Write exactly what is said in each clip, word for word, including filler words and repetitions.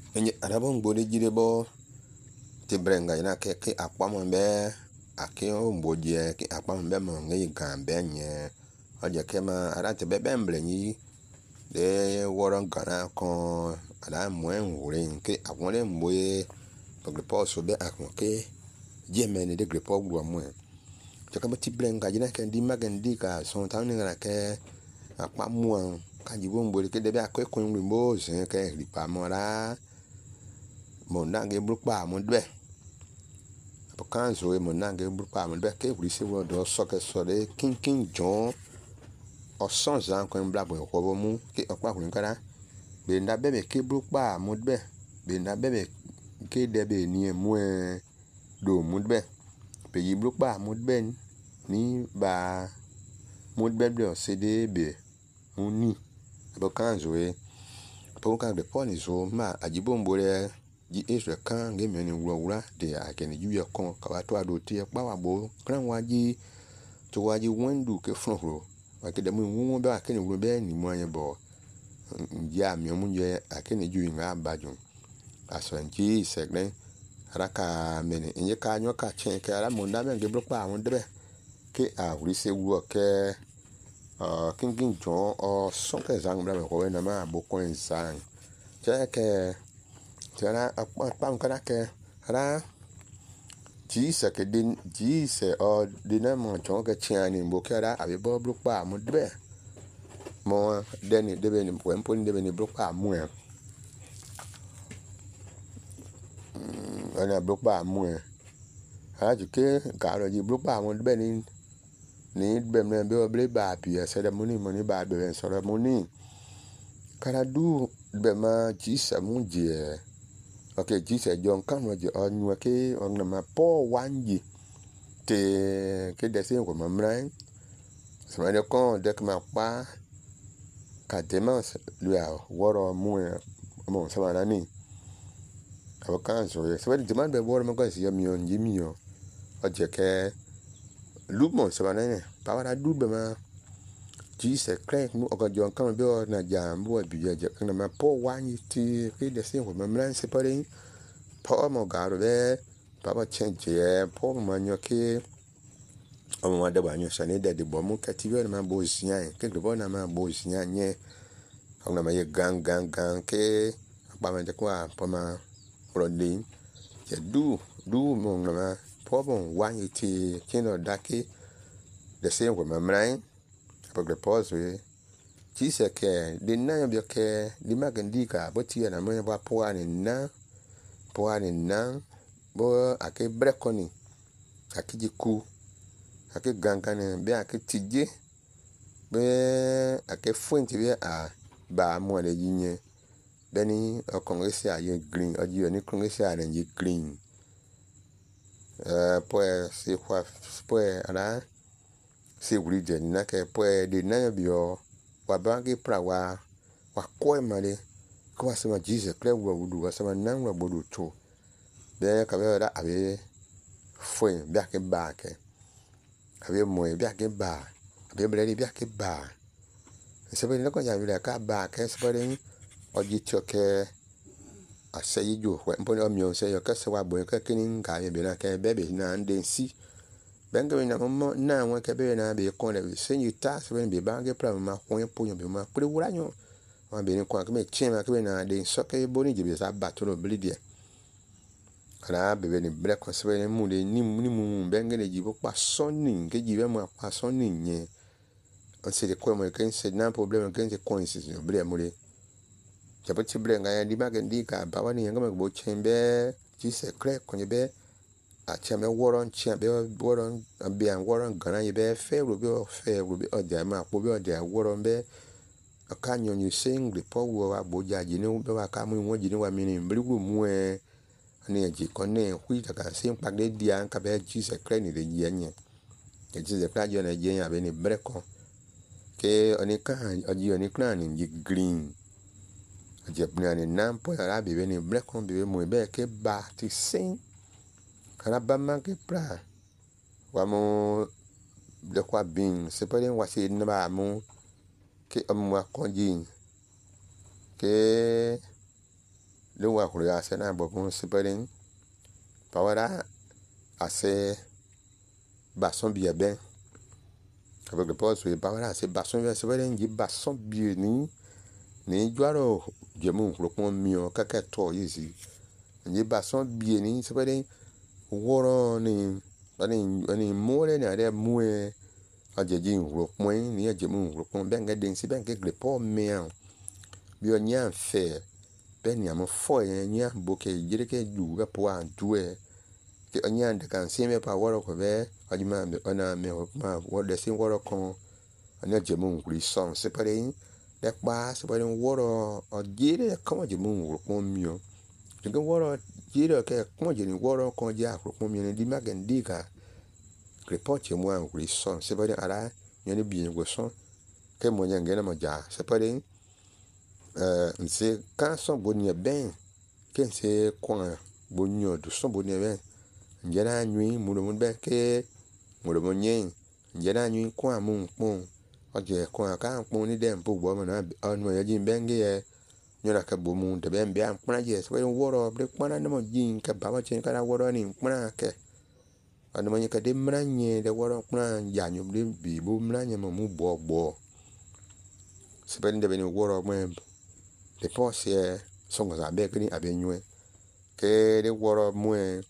Enye arabon bode jide bo ti brenga ina ke ke akpamo be ake o mbodie ke akpamo be mo ngi gambe nye oje ke ma arate be bemble ni de woron gana kon ala mwen wurin ke akwole mboye pagre poso be akon ke jemene de gre po gro mwen to ka ti brenga jina ke di magendi ka son tawni ngana ke akpamo ka jibo mbode ke de be akwe kun mbo se ke ri pa mora mo nange brukpa mo dwe apokanzo e mo nange brukpa mo dwe ke wuri se wo do so ke so de king king john o son zan ko mbla bo ko mu ke okpa kun kara be nda be be ke brukpa mo dwe be nda be be ke de be ni mu e do mo dwe pe yi brukpa mo dwe ni ba mo dwe do se de be mu ni apokanzo e po kan de poni zo ma ajibo mbore ji Israel kan ge meni wura de akeni juya kon ka to ado ti e pa wa bo kran waji to waji wendu ke fronro wa ke de mu wu be akeni wuro be ni mo anye bo ya mi mu je akeni ju nga bajun aso nji segren araka meni enye ka nyo ka chen ke ara mo nda me ge bro pa won de ke a wuri se wu ke uh king king john o son ke zang bra ko we na ma bo ko insan je ke tera akpa nkana ke ara ji se ke din ji se o dina mo chon ke chiani mbo ke ara abi bo brukpa mo debe mo deni debe ni ko emponi debe ni brukpa mo e ana brukpa mo e ha ju ke ka ro ji brukpa mo debe ni ni be me be oble ba pi ceremony mo ni ba be ceremony kara du be ma ji se mo je okay Jesus John kan waje onwa ke onna ma po wanji te ke de se ko mamran so ma de kon de ma pa ka demas lu a woro mu mo so ma ni abo kan so ye so de man be woro mo ko si yo mi on jimi yo oje ke lu mo so ma ne pa wa du be ma Jesus Christ mu ogo John kan be o na jambu bi je na ma po wanji ti ke de se ko mamran se pare Paul mo garo be baba change e Paul mo nyoke o mo de ba nyo sane de de bo mu katiwe na bo sian ke de bo na ma bo sian nye o na ma ye gang gang gang ke ba me de kwa po ma rodin je du du mo na ma Paul mo wan iti kino dake de se ko mamran pa de pause we ti se ke de na yo ke di magandika bo ti na mo ba po ani na poani na bo ake brekoni ake jiku ake gangane be ake tije be ake fuenti be a ba mo le yinye beni o kongresi aye green oji oni kongresi a renji green eh pues si kwa pues ala si wuri de na ke pues de na bio wa bangi pra wa wa ko male ko asema Jesus kle wo wudu asema nan wa bodu to be ka be da abe foi be ake ba ke abe mo be ake ba abe bre be ake ba se be ne ko ja bi ka ba ke se be oji to ke aseyi jo ko mpo ni o mi o se yo ke se wa bo ke kini ka be na ke be be na nden si benga na mo na won ke be na be ko le se ni ta se be ba ke pra ma ko po yo be ma pre wura nyo wa be ni ko ke me chema ke be na de so ke boni jibe sa batolo blidie kana be be ni bre ko se be mu de ni ni mu benga le jibo pa sonni ke jibe mo pa sonni nye o se de ko mo ke se na problem ke se coincidence bre mo le japo ti bre nga ya di ba ke ndi ka ba wa ni nga mo bo chembe ti se kre ko ni be a cheme woron chembe woron be an woron gana ye be fe ro be fe ro be o de ma po be o de woron be akanyo ni singri po wo wa boja ji ni be wa ka mu won ji ni wa mi ni mbri wo mu e ni ji ko ne hui ta ka sin pa de dia ka be ji se kre ni de ji anye e ji se kra jo na ji anya be ni breko ke oni ka oji oni kra ni ji green je bna ni nam po ara be ni breko be mu be ke ba ti sin kana ba man ke pra wa mo de kwa bin se pa den wa se ni ba mu ke amwa konji ke le wa kure ase na bo bon separen pawara ase bason bi ben avec le poste pawara ase bason bi separen ji bason bi ni ni jwaro jemu rokon mio kaka to yizi ji bason bi ni separen woro ni ani ani more na de mue ajeji rokon ni ajemu rokon ben ga den si ben ke le po mien bi onya fe ben ya mo fo yen boke jire ke ju ga po an due ke onya de kan se me pa woro ko be ajima me ona me ma wo de sin woro kon anya jemu ngri son se pare de pa se pare woro o jire ko jemu rokon mio de woro jire ke ko jire woro kon ja rokon mio di magen diga report mo an ngri son se pare ara yene bi ngo son ke mo nya ngena mo ja se pare euh nse kan son bonia ben ken se kwa bonio do son bonia ben njera nyi mu do ben ke mu do nyen njera nyi kwa mu pon oje kwa kan pon ni dem po gbo mo na on mo yaji ben ge e nyora ka bo mu de ben bia pon je so woro bre pon na mo jin ka ba ma chen ka woro ni pon ke anu mo nyi ka de mranye de woro pon ya nyu bi bo mranye mo mu bo gbo se ben de ben woro mo le poche songo za be kini abenywe ke de woro mwe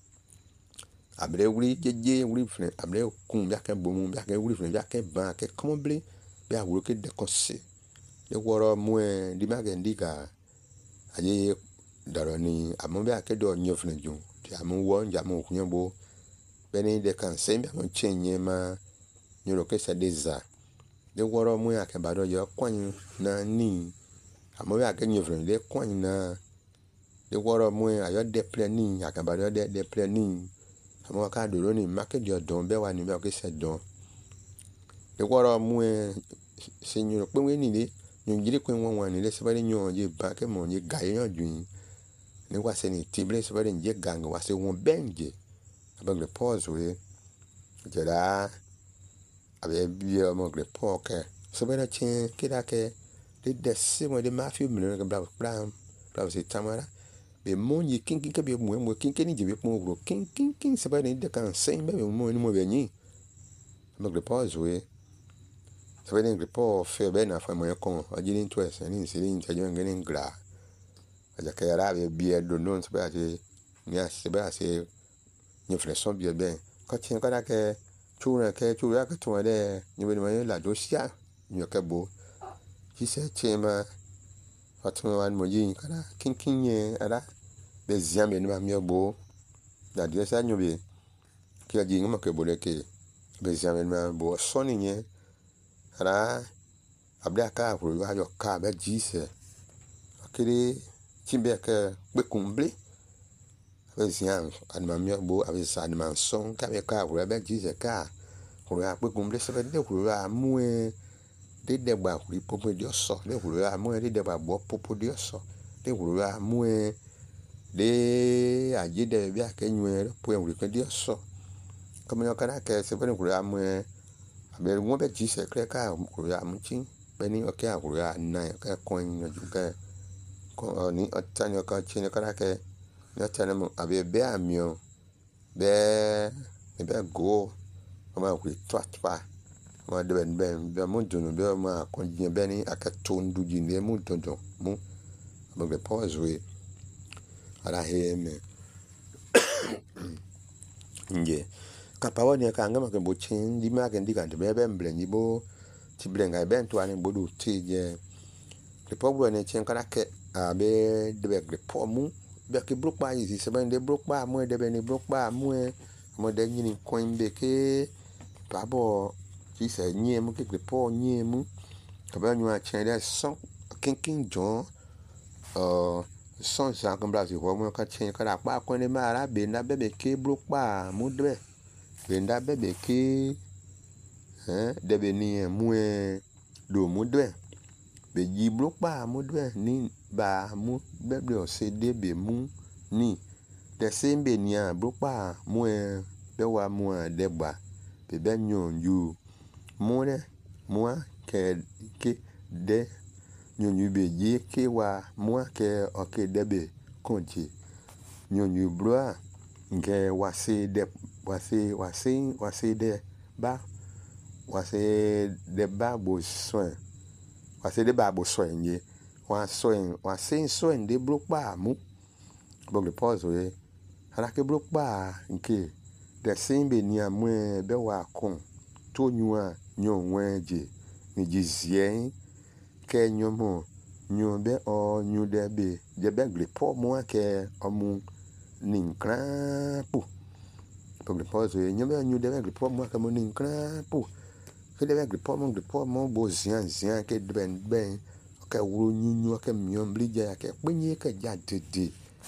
abre wuri jeje wuri fne abre kun bia ke bomu bia ke wuri fne bia ke ban ke komble bia wuro ke de konse de woro mwe di magen diga aye daroni amo bia ke do nyo fne ju ti amo wo nja mo kunyebo beni de kan se bia mo chenye ma nyoro ke se deza de woro mwe akebado yo kwan na ni amo ya ke nyefren le kwan na de woro mu ayo de plani akabado de de plani amo ka do ni market yo don be wa ni be ke se don de woro mu se nyoro pe we ni le nyu jiri kwen won wan ni le se ba nyu je ba ke mo ni ga yan jun ni wa se ni tibre se ba nje gang wa se won benje abang le pause we jera abe bi mo le poke se ba na chin kida ke de desse mo de mafia mino ga bra bra bra se tamara be monyi kin kin ke be mo mo kin kin je be mo bro kin kin kin se ba ni de kan sen be mo ni mo be ni mo le pause we se ba ni le po fe be na fa mo kon ajini to ese ni se ni tajo ngeni gra aja ka yara be bi e do non se ba je ni a se ba se ni fleson bi be ka tin ka da ke chura ke chura ka to de ni be ni la do sia ni ka bo kise chema fatuma wan mo yin kana kinkinye ara be ziambe ni ma miogbo da dire sa nyobe ki aji ngoma ke bole ke be ziambe ni ma bo soni nye ara abda ka ru wa yo ka be jise akiri timbe ke pe kumble be ziam an ma miogbo abe sa ni ma son ka be ka ru be jise ka ru ya pe kumble se be de ru ya mue de degba kuri popo di oso de wuro amu de degba bo popo di oso de wuro amu de aje de bia ke nwe po wuro ke di oso komo yo kana ke se bene wuro amu abe won be ji se kre ka wuro amu chin beni o ke wuro na ka coin no ju ke ko ni otanyo ka chin kana ke no tanemo abe be amio be be go ma ku twatwa ma de ben ben be mo dunu be ma ko jin be ni akato ndu ji ne mu tonton mu ba be pause we ara he me nje ka pa woni ka ngama ke bo chin di ma ke ndi kan be be mble ni bo ti blenga ben to ani bodu ti je le pogbo ne chin kala ke a be de be le po mu be ke brok pa yi se ben de brok pa mu de be ni brok pa mu mo de ni coin be ke pa bo ki se nye mu ke po nye mu ka ba nyu a chen de son kin kin jon uh son sa kan bra si ho mu ka chen ka da pa ko ne ma ra be na be be ke bro pa mu de be nda be be ke eh de be ni mu e do mu de be ji bro pa mu de ni ba mu be be o se de be mu ni de se be ni a bro pa mu e be wa mu de gba be be nyon yu mone moi ke ke de nyonyu be je ke wa moi ke o ke debe konje nyonyu bloa nge wase de wase wase wase de ba wase de ba bo soin wase de ba bo soin ye wa soin wase soin de blokpa mu bo le pause we ara ke blokpa nke de simbe ni amwe be wa kon to nyua nyonweje ni jizien ke nyomo nyombe o nyude be de be le po mo ke omu ninkran pu bo le pause we nyombe nyude be le po mo ke mo ninkran pu ke de be le po mo le po mo bo zian zian ke ben ben ke wuru nyunyu ke miom blije ke pinye ke ja dede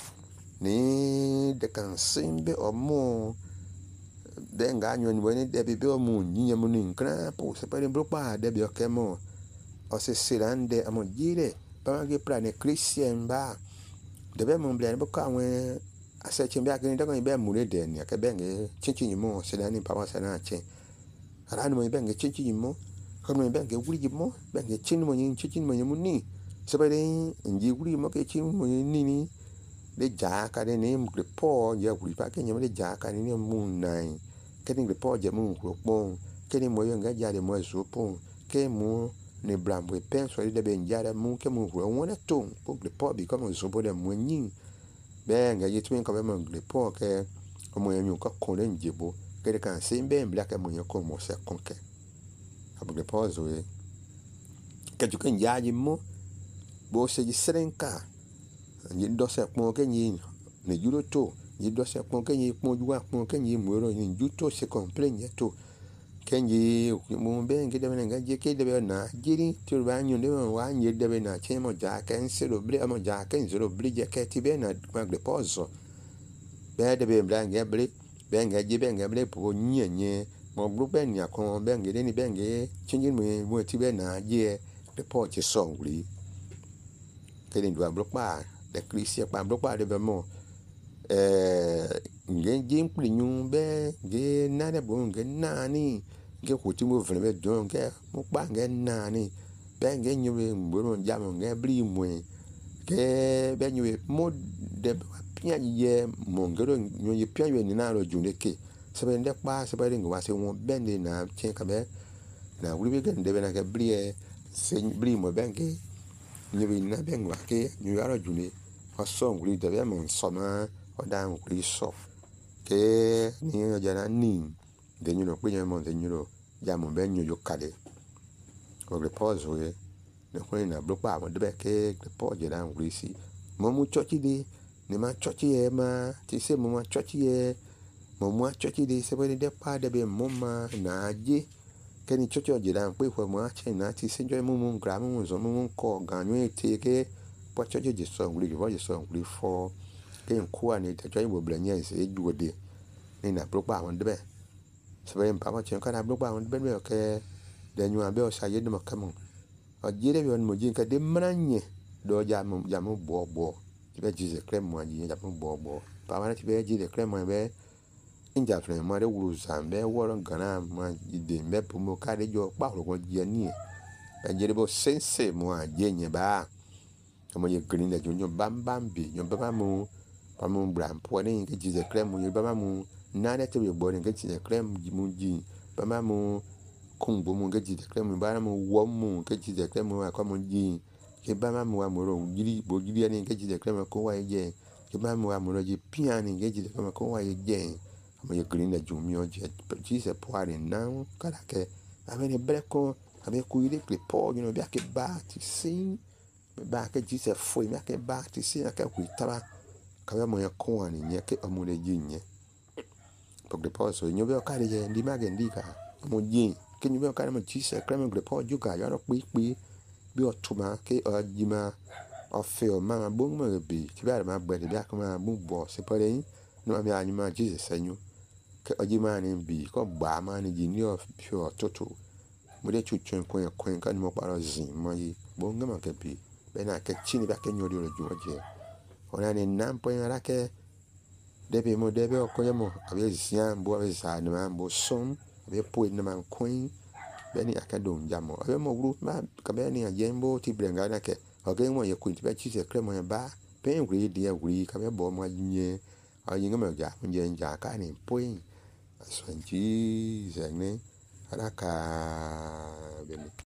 ni de kan simbe omo denga nyon woni de be omu nyinya mo ninkran pu se pare blokpa de be ke mo o se silande amo jire ba ge plane christian ba de be mo blane bo ka wen ase chimbe akini de ko be mu le de ni ke benge chinchin mo se dani pa wa sana che ara ni mo benge chinchin mo ko mo benge wuri mo benge chin mo yin chinchin mo mu ni se pare nji wuri mo ke chin mo ni ni de ja ka de ni le po ye wuri pa ke nyamo de ja ka ni mu nai ke ni le po je mu ko pon ke ni mo yo nga ja de mo zo pon ke mo ne brambo e penso de be njara mu ke mu ro wona ton po le po bi comme zo bo de mo nyin be nga yitu ko be mo le po ke mo yanyu ko ko le njebo ke de kan se be mbla ke mo yan ko mo se kon ke abu le po zo e ke ju kan ya ji mo bo se ji serenka ni do se pon ke ni ne juro to ni do se pon ke ni pon ju wa pon ke ni mo ro ni ju to se complain to kenji mo be ngi de nga je ke de na jiri to ba nyu de wa nyi de na che mo ja ken se ro bre mo ja ken se ro bre je ke ti be na ma le pozo be de be bla nge bre be nge je be nge bre po nyi nye mo bru be nya kon be nge de ni be nge chinji mo mo ti be na je le po che song ri ke ni do bru pa de christian pa bru pa de be mo eh nge je mpli nyu be nge na de bo nge na ni nge ko ti mo vle be don nge mo pa nge na ni be nge nyu be mboro nja mo nge bri mo ke be nyu mo de pia ye mo nge ro nyu ye pia ye ni na ro ju ne ke se be nde pa se be nge wa se won be ni na chen ka be na wuri be nge be na ke bri e se bri mo be nge nyu be na be ngwa ke nyu ro ju ne o so nguri de be mo so ma o da nguri so ke ni o jana ni de nyu no pe mo de nyu ro ya mo be nyu yo kale o le pause we ne ko na blo pa mo de be ke le pause je da nguri si mo mu chochi de ni ma chochi e ma ti se mo ma chochi e mo mu chochi de se be de pa de be mo ma na je ke ni chochi o je da pe ko mo a che na ti se jo mo mo gra mo zo mo ko ga nyu e te ke po chochi je so nguri ke po je so nguri fo ke nkuwa ni te joy bo blanye se juode ni na blokpa won de be se be mpa ma chen ka na blokpa won de be ke de nyu abe o sa ye de mo kamo o jire be on mo jin ka de mranye do ja mo ja mo bo bo ti be jize krem mo ji ja mo bo bo pa ma ti be jize krem mo be inja fre mo de wuru zambe woro gana ma de me po mo ka de jo pa ro ko je ni e jire bo sense mo a je nye ba mo ye green de jo bam bam bi jo ba mo pa mo bram po ni ke jize krem mo ba mo na de te bo ni ke jize krem mo ji ba ma mo kung bo mo ke jize krem ba mo wo mo ke jize krem mo ko mo ji ke ba ma mo mo ro jiri bo jiri ni ke jize krem ko wa je ke ba mo mo ro ji pia ni ke jize krem ko wa je mo ye green de jo mi o je jize po ari na kala ke ave ne breko ave ku ile ke po you know bia ke ba ti sin ba ke jize fo mi ke ba ti sin ke ku taba ka mo ya ko ani nye ke amu le jinye pour de pause nyo be ka de ndi ma ge ndi ka mo jin ke nyo be ka mo jize krem de po ju ka yo ro pi pi bi o tuma ke o jima o fe o ma bo mo bi ti ba ma gbe de bia ko ma bu bo se pare yin no mi anyu ma jize senyu ke o jima ni bi ko gba ma ni ji ni o fi o toto mo de chu chen ko ko kan mo pa ro zin mo yi bo ngama ke bi be na ke chini ba ke nyo ro ju je ona ni nampo ara ke debe mo debe o ko mo abe zian bo abe za ni ma bo som abe po ni ma coin be ni akado njamo abe mo gru ma ka be ni ajembo ti brenga na ke o ge mo ye ku ti be chi se kremo ba pen we dia we ka be bo ma nye a yin ga ja mun je ja ka ni point so Jesus ne ana ka